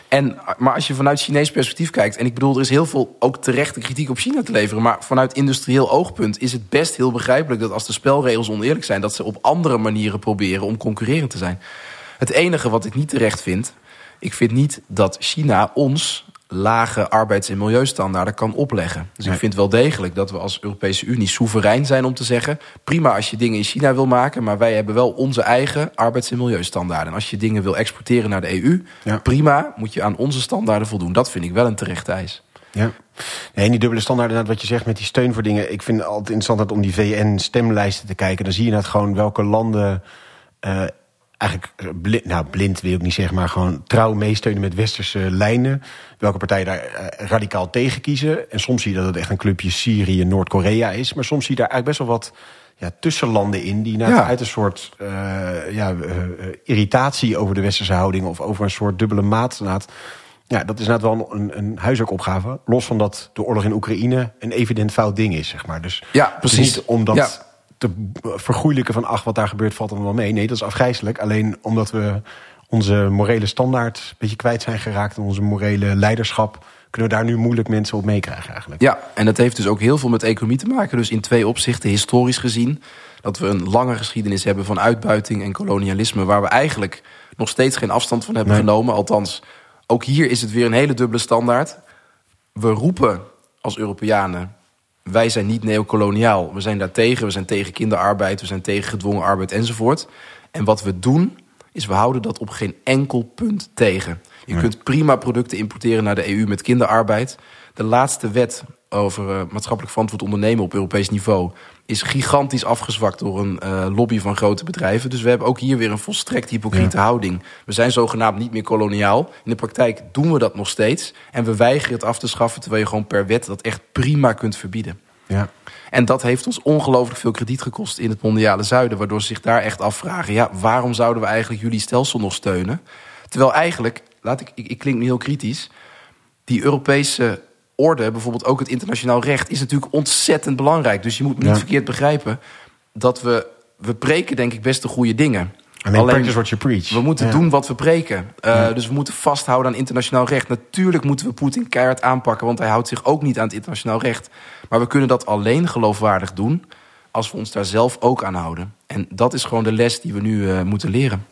En, maar als je vanuit Chinees perspectief kijkt... en ik bedoel, er is heel veel ook terechte kritiek op China te leveren... maar vanuit industrieel oogpunt is het best heel begrijpelijk... dat als de spelregels oneerlijk zijn... dat ze op andere manieren proberen om concurrerend te zijn. Het enige wat ik niet terecht vind... ik vind niet dat China ons lage arbeids- en milieustandaarden kan opleggen. Dus nee. Ik vind wel degelijk dat we als Europese Unie soeverein zijn om te zeggen... prima als je dingen in China wil maken... maar wij hebben wel onze eigen arbeids- en milieustandaarden. En als je dingen wil exporteren naar de E U... Ja. prima, moet je aan onze standaarden voldoen. Dat vind ik wel een terechte eis. Ja. Nee, en die dubbele standaarden, wat je zegt met die steun voor dingen... ik vind het altijd interessant om die V N-stemlijsten te kijken. Dan zie je net gewoon welke landen... Uh, eigenlijk blind, nou blind wil ik niet zeggen... maar gewoon trouw meesteunen met westerse lijnen. Welke partijen daar uh, radicaal tegen kiezen. En soms zie je dat het echt een clubje Syrië, Noord-Korea is. Maar soms zie je daar eigenlijk best wel wat ja, tussenlanden in... die nou ja. uit een soort uh, ja, uh, irritatie over de westerse houding... of over een soort dubbele maatstaat... Ja, dat is inderdaad wel een, een huiswerkopgave. Los van dat de oorlog in Oekraïne een evident fout ding is, zeg maar. Dus ja, precies. Niet omdat... Ja. te vergoeilijken van ach, wat daar gebeurt valt dan wel mee. Nee, dat is afgrijselijk. Alleen omdat we onze morele standaard een beetje kwijt zijn geraakt... en onze morele leiderschap... kunnen we daar nu moeilijk mensen op meekrijgen eigenlijk. Ja, en dat heeft dus ook heel veel met economie te maken. Dus in twee opzichten, historisch gezien... dat we een lange geschiedenis hebben van uitbuiting en kolonialisme... waar we eigenlijk nog steeds geen afstand van hebben nee. genomen. Althans, ook hier is het weer een hele dubbele standaard. We roepen als Europeanen... wij zijn niet neocoloniaal. We zijn daartegen. We zijn tegen kinderarbeid. We zijn tegen gedwongen arbeid enzovoort. En wat we doen, is we houden dat op geen enkel punt tegen. Je nee. kunt prima producten importeren naar de E U met kinderarbeid. De laatste wet over uh, maatschappelijk verantwoord ondernemen op Europees niveau... is gigantisch afgezwakt door een uh, lobby van grote bedrijven. Dus we hebben ook hier weer een volstrekt hypocriete ja. houding. We zijn zogenaamd niet meer koloniaal. In de praktijk doen we dat nog steeds. En we weigeren het af te schaffen... terwijl je gewoon per wet dat echt prima kunt verbieden. Ja. En dat heeft ons ongelooflijk veel krediet gekost in het mondiale zuiden... waardoor ze zich daar echt afvragen... ja, waarom zouden we eigenlijk jullie stelsel nog steunen? Terwijl eigenlijk, laat ik, ik, ik klink nu heel kritisch... die Europese orde, bijvoorbeeld ook het internationaal recht... is natuurlijk ontzettend belangrijk. Dus je moet me niet ja. verkeerd begrijpen... dat we, we preken denk ik best de goede dingen... Alleen practice what you preach. We moeten ja. doen wat we preken. Uh, ja. Dus we moeten vasthouden aan internationaal recht. Natuurlijk moeten we Poetin keihard aanpakken... want hij houdt zich ook niet aan het internationaal recht. Maar we kunnen dat alleen geloofwaardig doen... als we ons daar zelf ook aan houden. En dat is gewoon de les die we nu uh, moeten leren.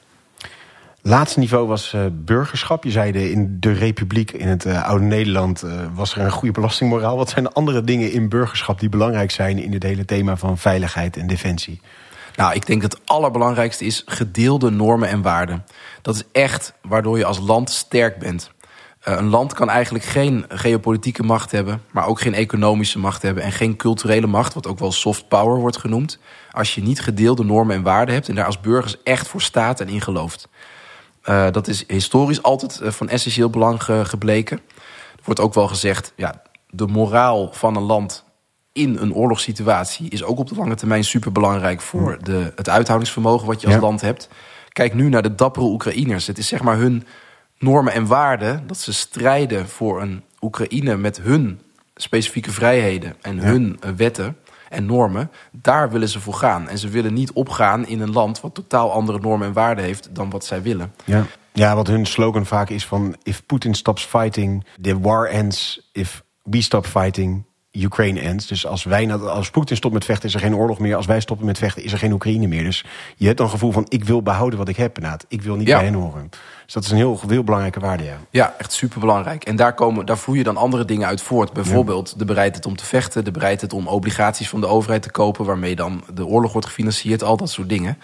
Laatste niveau was uh, burgerschap. Je zei de, in de Republiek, in het uh, oude Nederland... Uh, was er een goede belastingmoraal. Wat zijn de andere dingen in burgerschap die belangrijk zijn... in het hele thema van veiligheid en defensie? Nou, ik denk dat het allerbelangrijkste is gedeelde normen en waarden. Dat is echt waardoor je als land sterk bent. Uh, een land kan eigenlijk geen geopolitieke macht hebben... maar ook geen economische macht hebben... en geen culturele macht, wat ook wel soft power wordt genoemd... als je niet gedeelde normen en waarden hebt... en daar als burgers echt voor staat en in gelooft. Uh, dat is historisch altijd uh, van essentieel belang ge- gebleken. Er wordt ook wel gezegd... ja, de moraal van een land... in een oorlogssituatie is ook op de lange termijn superbelangrijk... voor de, het uithoudingsvermogen wat je als ja. land hebt. Kijk nu naar de dappere Oekraïners. Het is zeg maar hun normen en waarden... dat ze strijden voor een Oekraïne met hun specifieke vrijheden... en ja. hun uh, wetten en normen. Daar willen ze voor gaan. En ze willen niet opgaan in een land... wat totaal andere normen en waarden heeft dan wat zij willen. Ja, ja wat hun slogan vaak is van... if Putin stops fighting, the war ends. If we stop fighting... Ukraine ends. Dus als wij als Poetin stopt met vechten, is er geen oorlog meer. Als wij stoppen met vechten, is er geen Oekraïne meer. Dus je hebt dan een gevoel van, ik wil behouden wat ik heb. Naad. Ik wil niet ja. bij hen horen. Dus dat is een heel, heel belangrijke waarde, ja. Ja, echt superbelangrijk. En daar, komen, daar vloeien dan andere dingen uit voort. Bijvoorbeeld ja. de bereidheid om te vechten. De bereidheid om obligaties van de overheid te kopen... waarmee dan de oorlog wordt gefinancierd. Al dat soort dingen.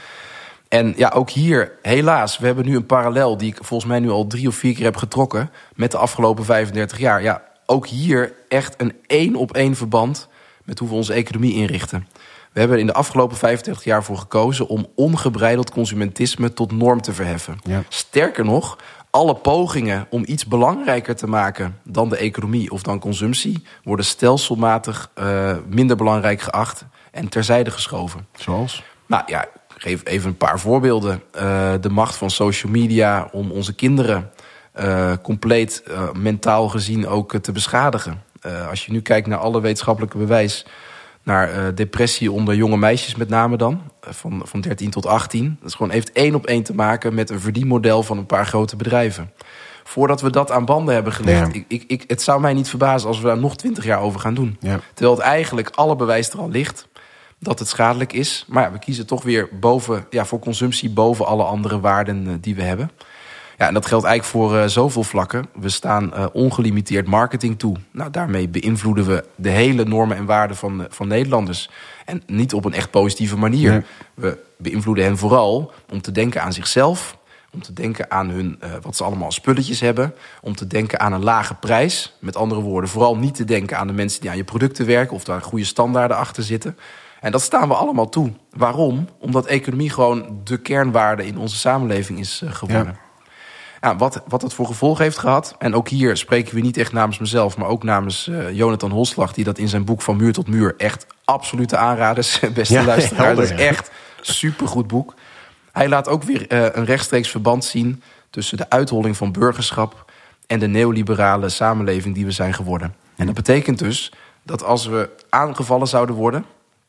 En ja, ook hier, helaas, we hebben nu een parallel... die ik volgens mij nu al drie of vier keer heb getrokken... met de afgelopen vijfendertig jaar. Ja, ook hier echt een één op één verband met hoe we onze economie inrichten. We hebben in de afgelopen vijfendertig jaar voor gekozen... om ongebreideld consumentisme tot norm te verheffen. Ja. Sterker nog, alle pogingen om iets belangrijker te maken... dan de economie of dan consumptie... worden stelselmatig uh, minder belangrijk geacht en terzijde geschoven. Zoals? Nou ja, ik geef even een paar voorbeelden. Uh, de macht van social media om onze kinderen... Uh, compleet uh, mentaal gezien ook uh, te beschadigen. Uh, als je nu kijkt naar alle wetenschappelijke bewijs... naar uh, depressie onder jonge meisjes met name dan... Uh, van, van dertien tot achttien. Dat is gewoon, heeft één op één te maken met een verdienmodel... van een paar grote bedrijven. voordat we dat aan banden hebben gelegd. Ja. Ik, ik, ik, het zou mij niet verbazen als we daar nog twintig jaar over gaan doen. Ja. Terwijl het eigenlijk alle bewijs er al ligt dat het schadelijk is. Maar ja, we kiezen toch weer boven, ja, voor consumptie boven alle andere waarden uh, die we hebben. Ja, en dat geldt eigenlijk voor uh, zoveel vlakken. We staan uh, ongelimiteerd marketing toe. Nou, daarmee beïnvloeden we de hele normen en waarden van, uh, van Nederlanders. En niet op een echt positieve manier. Nee. We beïnvloeden hen vooral om te denken aan zichzelf, om te denken aan hun, uh, wat ze allemaal spulletjes hebben, om te denken aan een lage prijs. Met andere woorden, vooral niet te denken aan de mensen die aan je producten werken of daar goede standaarden achter zitten. En dat staan we allemaal toe. Waarom? Omdat economie gewoon de kernwaarde in onze samenleving is uh, geworden. Ja. Ja, wat, wat het voor gevolg heeft gehad, en ook hier spreken we niet echt namens mezelf, maar ook namens uh, Jonathan Holslag, die dat in zijn boek Van Muur tot Muur echt absolute aanraders, beste ja, luisteraar. Helder, dat is echt supergoed boek. Hij laat ook weer uh, een rechtstreeks verband zien tussen de uitholling van burgerschap en de neoliberale samenleving die we zijn geworden. En dat betekent dus dat als we aangevallen zouden worden,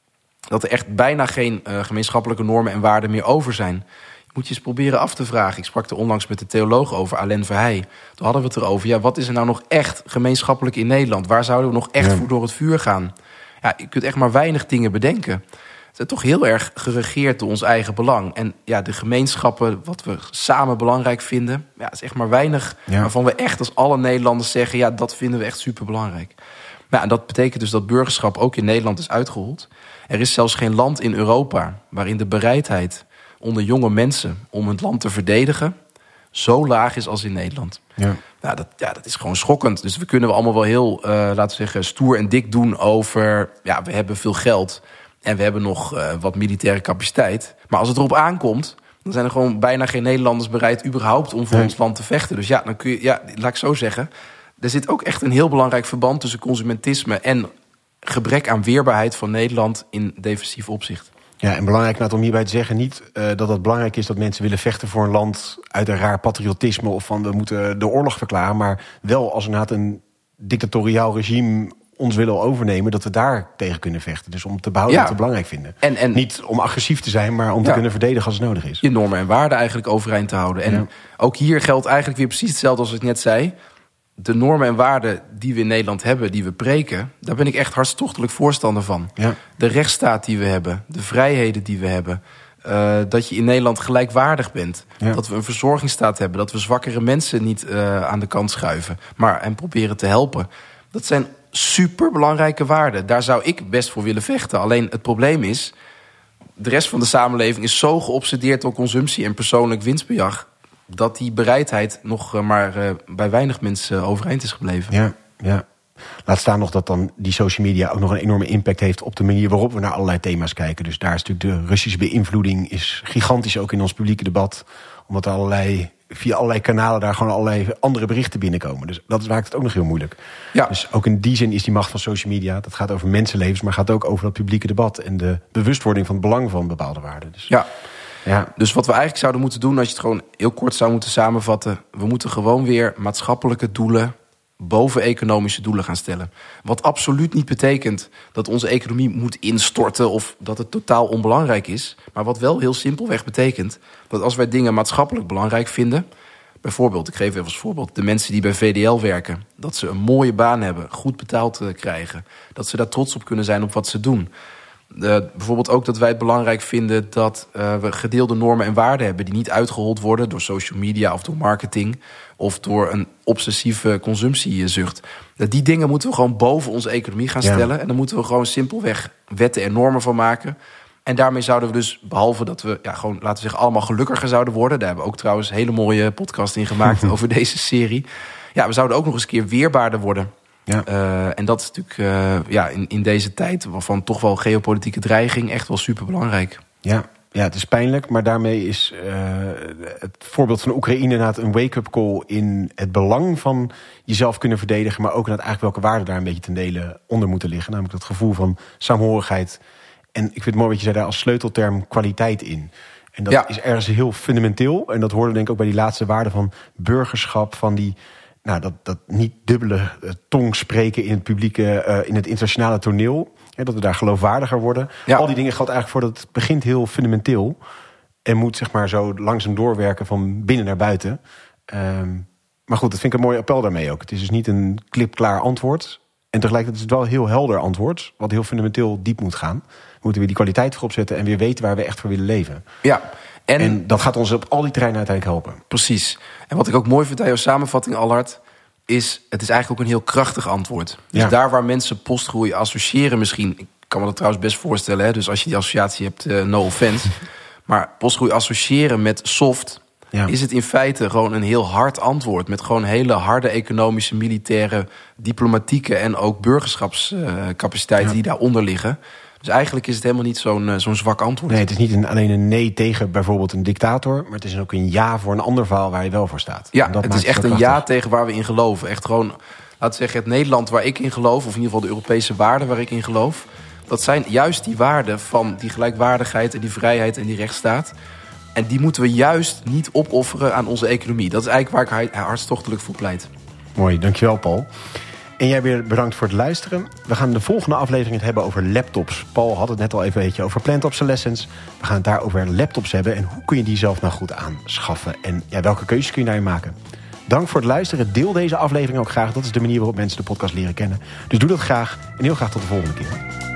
dat er echt bijna geen uh, gemeenschappelijke normen en waarden meer over zijn. Moet je eens proberen af te vragen. Ik sprak er onlangs met de theoloog over, Alain Verheij. Toen hadden we het erover. Ja, wat is er nou nog echt gemeenschappelijk in Nederland? Waar zouden we nog echt ja. voor door het vuur gaan? Ja, je kunt echt maar weinig dingen bedenken. Het is toch heel erg geregeerd door ons eigen belang. En ja, de gemeenschappen, wat we samen belangrijk vinden, ja, het is echt maar weinig ja. waarvan we echt als alle Nederlanders zeggen, ja, dat vinden we echt superbelangrijk. Ja, en dat betekent dus dat burgerschap ook in Nederland is uitgehold. Er is zelfs geen land in Europa waarin de bereidheid onder jonge mensen om het land te verdedigen zo laag is als in Nederland. Ja. Nou, dat, ja, dat is gewoon schokkend. Dus we kunnen we allemaal wel heel, uh, laten we zeggen, stoer en dik doen over, ja, we hebben veel geld en we hebben nog uh, wat militaire capaciteit. Maar als het erop aankomt, dan zijn er gewoon bijna geen Nederlanders bereid überhaupt om voor nee. ons land te vechten. Dus ja, dan kun je, ja, laat ik zo zeggen, er zit ook echt een heel belangrijk verband tussen consumentisme en gebrek aan weerbaarheid van Nederland in defensief opzicht. Ja, en belangrijk nou, om hierbij te zeggen, niet uh, dat het belangrijk is dat mensen willen vechten voor een land uit een raar patriotisme of van we moeten de oorlog verklaren, maar wel als inderdaad een dictatoriaal regime ons willen overnemen, dat we daar tegen kunnen vechten. Dus om te behouden ja. wat we belangrijk vinden. En, en, niet om agressief te zijn, maar om ja. te kunnen verdedigen als het nodig is. Je normen en waarden eigenlijk overeind te houden. En ja. ook hier geldt eigenlijk weer precies hetzelfde als ik net zei. De normen en waarden die we in Nederland hebben, die we preken, daar ben ik echt hartstochtelijk voorstander van. Ja. De rechtsstaat die we hebben, de vrijheden die we hebben, uh, dat je in Nederland gelijkwaardig bent. Ja. Dat we een verzorgingsstaat hebben, dat we zwakkere mensen niet uh, aan de kant schuiven, maar en proberen te helpen. Dat zijn superbelangrijke waarden. Daar zou ik best voor willen vechten. Alleen het probleem is, de rest van de samenleving is zo geobsedeerd door consumptie en persoonlijk winstbejag, dat die bereidheid nog maar uh, bij weinig mensen overeind is gebleven. Ja, ja. Laat staan nog dat dan die social media ook nog een enorme impact heeft op de manier waarop we naar allerlei thema's kijken. Dus daar is natuurlijk de Russische beïnvloeding is gigantisch ook in ons publieke debat. Omdat er allerlei, via allerlei kanalen daar gewoon allerlei andere berichten binnenkomen. Dus dat maakt het ook nog heel moeilijk. Ja. Dus ook in die zin is die macht van social media, dat gaat over mensenlevens, maar gaat ook over dat publieke debat en de bewustwording van het belang van bepaalde waarden. Dus ja. Ja. Dus wat we eigenlijk zouden moeten doen, als je het gewoon heel kort zou moeten samenvatten, we moeten gewoon weer maatschappelijke doelen boven economische doelen gaan stellen. Wat absoluut niet betekent dat onze economie moet instorten of dat het totaal onbelangrijk is. Maar wat wel heel simpelweg betekent dat als wij dingen maatschappelijk belangrijk vinden, bijvoorbeeld, ik geef even als voorbeeld, de mensen die bij V D L werken, dat ze een mooie baan hebben, goed betaald krijgen, dat ze daar trots op kunnen zijn op wat ze doen. Uh, bijvoorbeeld ook dat wij het belangrijk vinden dat uh, we gedeelde normen en waarden hebben die niet uitgehold worden door social media of door marketing of door een obsessieve consumptiezucht. Dat die dingen moeten we gewoon boven onze economie gaan stellen. Ja. En dan moeten we gewoon simpelweg wetten en normen van maken. En daarmee zouden we dus, behalve dat we ja, gewoon, laten we zeggen, allemaal gelukkiger zouden worden. Daar hebben we ook trouwens een hele mooie podcast in gemaakt over deze serie. Ja, we zouden ook nog eens een keer weerbaarder worden. Ja. Uh, en dat is natuurlijk uh, ja, in, in deze tijd van toch wel geopolitieke dreiging echt wel super belangrijk. Ja, ja, het is pijnlijk, maar daarmee is uh, het voorbeeld van Oekraïne inderdaad een wake-up call in het belang van jezelf kunnen verdedigen, maar ook inderdaad eigenlijk welke waarden daar een beetje ten dele onder moeten liggen. Namelijk dat gevoel van saamhorigheid. En ik vind het mooi wat je zei daar als sleutelterm kwaliteit in. En dat ja. is ergens heel fundamenteel. En dat hoorde denk ik ook bij die laatste waarden van burgerschap, van die Nou, dat, dat niet dubbele uh, tong spreken in het publieke, uh, in het internationale toneel. Ja, dat we daar geloofwaardiger worden. Ja. Al die dingen geldt eigenlijk voor dat het begint heel fundamenteel. En moet zeg maar zo langzaam doorwerken van binnen naar buiten. Um, Maar goed, dat vind ik een mooi appel daarmee ook. Het is dus niet een klipklaar antwoord. En tegelijkertijd is het wel een heel helder antwoord. Wat heel fundamenteel diep moet gaan. We moeten weer die kwaliteit voorop zetten. En weer weten waar we echt voor willen leven. Ja. En, en dat gaat ons op al die terreinen uiteindelijk helpen. Precies. En wat ik ook mooi vind aan jouw samenvatting, Allard, is het is eigenlijk ook een heel krachtig antwoord. Dus ja. daar waar mensen postgroei associëren misschien, ik kan me dat trouwens best voorstellen, hè, dus als je die associatie hebt, uh, no offense. Maar postgroei associëren met soft, ja. is het in feite gewoon een heel hard antwoord. Met gewoon hele harde economische, militaire, diplomatieke en ook burgerschapscapaciteiten uh, ja. die daaronder liggen. Dus eigenlijk is het helemaal niet zo'n, uh, zo'n zwak antwoord. Nee, het is niet een, alleen een nee tegen bijvoorbeeld een dictator, maar het is ook een ja voor een ander verhaal waar je wel voor staat. Ja, het is echt een ja tegen waar we in geloven. Echt gewoon, laten we zeggen, het Nederland waar ik in geloof, of in ieder geval de Europese waarden waar ik in geloof, dat zijn juist die waarden van die gelijkwaardigheid en die vrijheid en die rechtsstaat. En die moeten we juist niet opofferen aan onze economie. Dat is eigenlijk waar ik hartstochtelijk voor pleit. Mooi, dankjewel Paul. En jij weer bedankt voor het luisteren. We gaan de volgende aflevering het hebben over laptops. Paul had het net al even, weet je, over planned obsolescence. We gaan het daar over laptops hebben. En hoe kun je die zelf nou goed aanschaffen? En ja, welke keuzes kun je daarin maken? Dank voor het luisteren. Deel deze aflevering ook graag. Dat is de manier waarop mensen de podcast leren kennen. Dus doe dat graag. En heel graag tot de volgende keer.